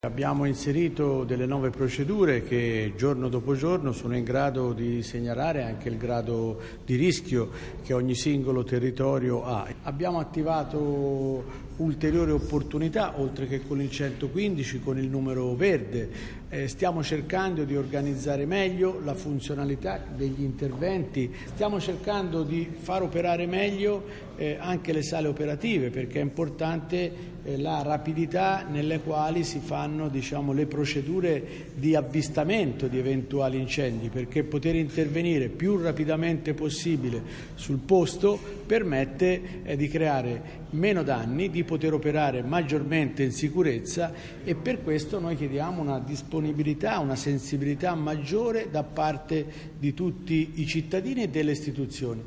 Abbiamo inserito delle nuove procedure che giorno dopo giorno sono in grado di segnalare anche il grado di rischio che ogni singolo territorio ha. Abbiamo attivato ulteriori opportunità, oltre che con il 115, con il numero verde. Stiamo cercando di organizzare meglio la funzionalità degli interventi, stiamo cercando di far operare meglio anche le sale operative, perché è importante la rapidità nelle quali si fanno le procedure di avvistamento di eventuali incendi, perché poter intervenire più rapidamente possibile sul posto permette di creare meno danni, di poter operare maggiormente in sicurezza, e per questo noi chiediamo una disponibilità, una sensibilità maggiore da parte di tutti i cittadini e delle istituzioni.